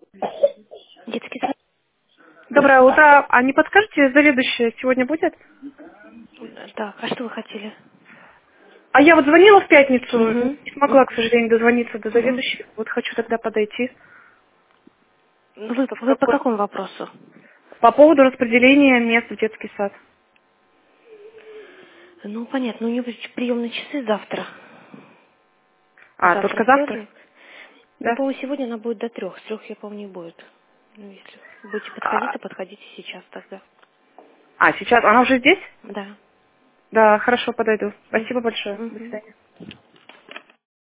Детский сад. Доброе утро. А не подскажете, заведующая сегодня будет? Так, а что вы хотели? А я вот звонила в пятницу, Угу. не смогла, к сожалению, дозвониться до Угу. заведующей. Вот хочу тогда подойти. Вы по какому вопросу? По поводу распределения мест в детский сад. Ну, понятно, у него приемные часы завтра. А, Завтра только завтра? вторник. Ну, Да. по-моему, сегодня она будет до 3. С 3 я помню, не будет. Ну, если будете подходить, А, то подходите сейчас тогда. сейчас? Она уже здесь? Да. Да, хорошо, подойду. Спасибо Мгм. большое. До Мгм. свидания.